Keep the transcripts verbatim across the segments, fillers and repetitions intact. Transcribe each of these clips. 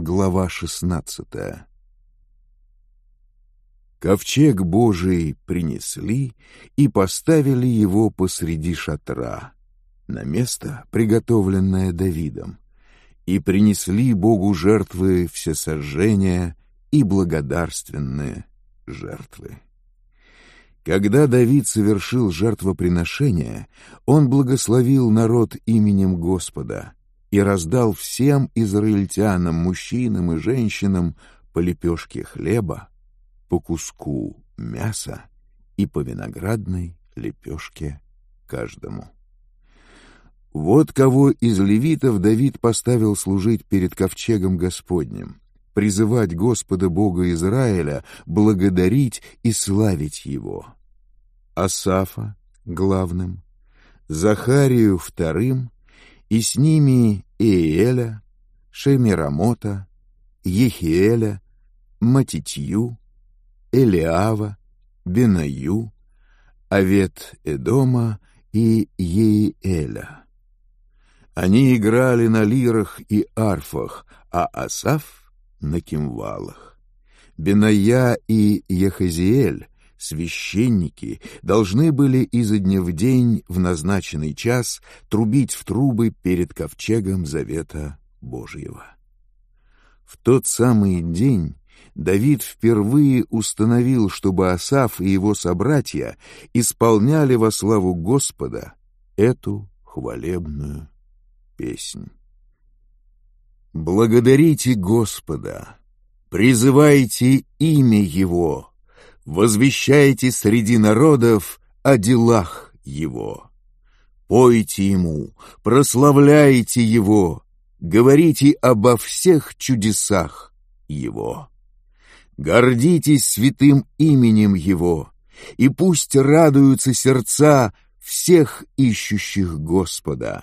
глава шестнадцатая. Ковчег Божий принесли и поставили его посреди шатра, на место, приготовленное Давидом, и принесли Богу жертвы всесожжения и благодарственные жертвы. Когда Давид совершил жертвоприношение, он благословил народ именем Господа и раздал всем израильтянам, мужчинам и женщинам, по лепешке хлеба, по куску мяса и по виноградной лепешке каждому. Вот кого из левитов Давид поставил служить перед ковчегом Господним, призывать Господа Бога Израиля, благодарить и славить Его: Асафа главным, Захарию вторым, и с ними Иеля, Шемирамота, Ехиэля, Матитью, Элиава, Бенаю, Авет-Эдома и Еиэля. Они играли на лирах и арфах, а Асаф — на кимвалах. Беная и Яхазиэль, священники, должны были изо дня в день в назначенный час трубить в трубы перед ковчегом завета Божьего. В тот самый день Давид впервые установил, чтобы Асаф и его собратья исполняли во славу Господа эту хвалебную песнь. Благодарите Господа, призывайте имя Его, возвещайте среди народов о делах Его. Пойте Ему, прославляйте Его, говорите обо всех чудесах Его. Гордитесь святым именем Его, и пусть радуются сердца всех ищущих Господа.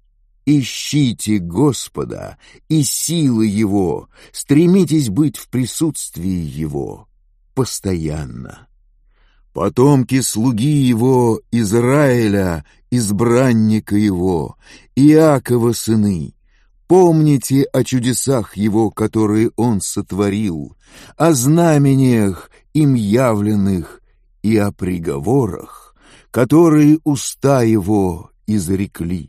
Ищите Господа и силы Его, стремитесь быть в присутствии Его постоянно. Потомки слуги Его, Израиля, избранника Его, Иакова сыны, помните о чудесах Его, которые Он сотворил, о знамениях им явленных и о приговорах, которые уста Его изрекли.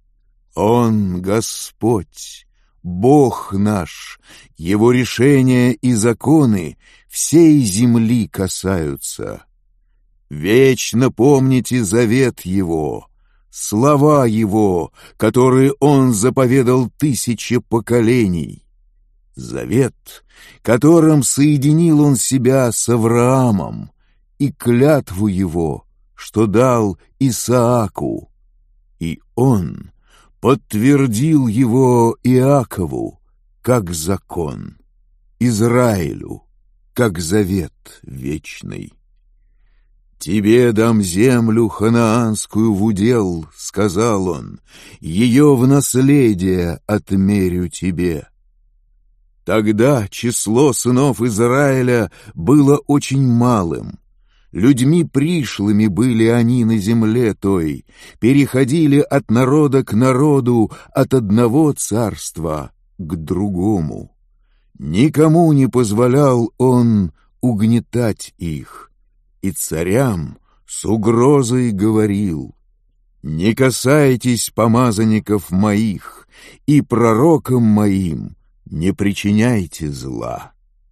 Он Господь, Бог наш, Его решения и законы всей земли касаются. Вечно помните завет Его, слова Его, которые Он заповедал тысяче поколений. Завет, которым соединил Он себя с Авраамом, и клятву Его, что дал Исааку. И Он подтвердил его Иакову, как закон, Израилю, как завет вечный. «Тебе дам землю ханаанскую в удел, — сказал он, — ее в наследие отмерю тебе». Тогда число сынов Израиля было очень малым. Людьми пришлыми были они на земле той, переходили от народа к народу, от одного царства к другому. Никому не позволял он угнетать их, и царям с угрозой говорил: «Не касайтесь помазанников моих, и пророкам моим не причиняйте зла.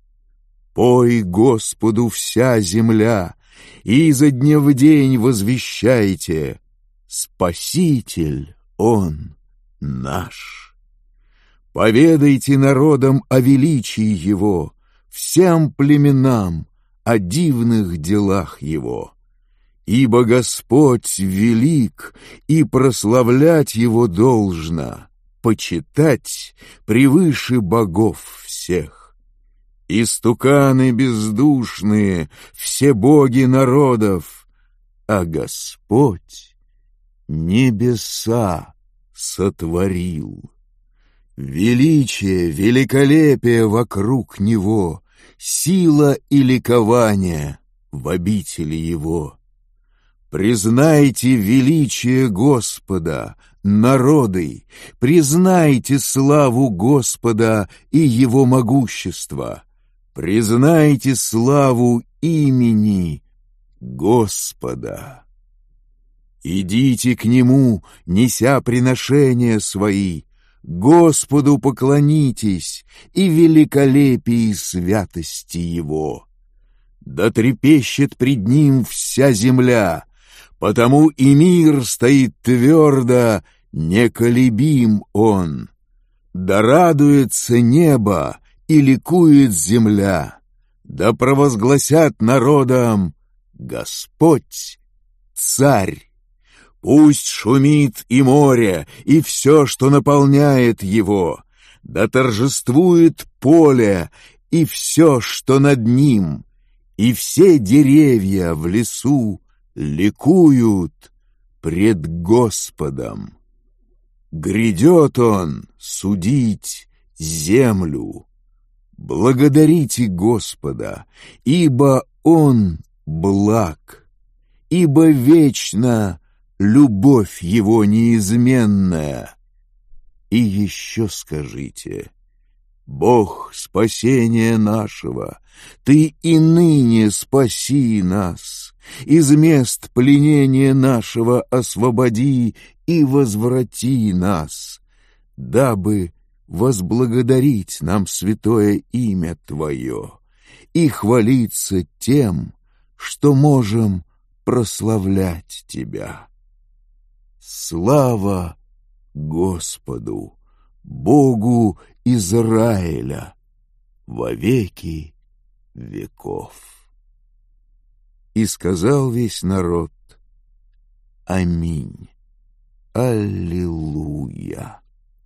Пой Господу вся земля, и изо дня в день возвещайте: Спаситель Он наш. Поведайте народам о величии Его, всем племенам о дивных делах Его. Ибо Господь велик, и прославлять Его должно, почитать превыше богов всех. Истуканы бездушные, все боги народов, а Господь небеса сотворил. Величие, великолепие вокруг Него, сила и ликование в обители Его. Признайте величие Господа, народы, признайте славу Господа и Его могущество, признайте славу имени Господа. Идите к Нему, неся приношения свои, Господу поклонитесь и великолепии святости Его. Да трепещет пред Ним вся земля, потому и мир стоит твердо, неколебим Он. Да радуется небо и ликует земля, да провозгласят народам: Господь — Царь. Пусть шумит и море, и все, что наполняет его, да торжествует поле и все, что над ним, и все деревья в лесу ликуют пред Господом. Грядет Он судить землю. Благодарите Господа, ибо Он благ, ибо вечно любовь Его неизменная. И еще скажите: Бог спасения нашего, Ты и ныне спаси нас, из мест пленения нашего освободи и возврати нас, дабы возблагодарить нам святое имя Твое и хвалиться тем, что можем прославлять Тебя. Слава Господу, Богу Израиля, во веки веков. И сказал весь народ: Аминь. Аллилуйя.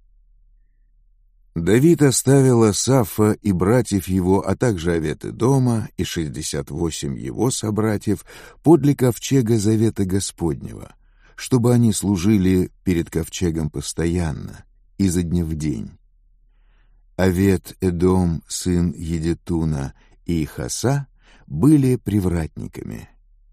Давид оставил Асафа и братьев его, а также Овед-Эдома и шестьдесят восемь его собратьев подле ковчега завета Господнего, чтобы они служили перед ковчегом постоянно, изо дня в день. Овед-Эдом, сын Едетуна, и Хаса были привратниками.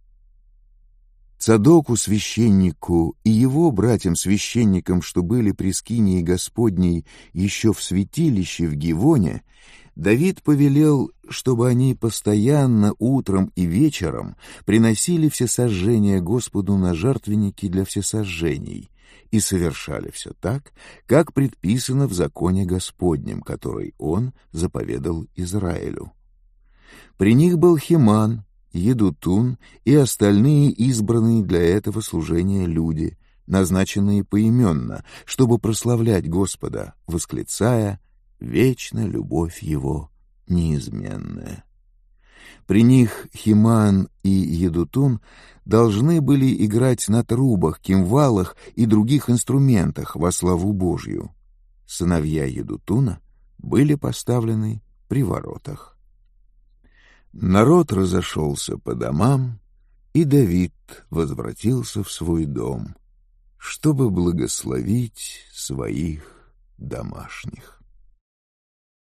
Цадоку священнику и его братьям-священникам, что были при скинии Господней еще в святилище в Гивоне, Давид повелел, чтобы они постоянно утром и вечером приносили всесожжения Господу на жертвенники для всесожжений и совершали все так, как предписано в законе Господнем, который Он заповедал Израилю. При них был Хеман, Едутун и остальные избранные для этого служения люди, назначенные поименно, чтобы прославлять Господа, восклицая: «Вечна любовь Его неизменная». При них Хеман и Едутун должны были играть на трубах, кимвалах и других инструментах во славу Божью. Сыновья Едутуна были поставлены при воротах. Народ разошелся по домам, и Давид возвратился в свой дом, чтобы благословить своих домашних.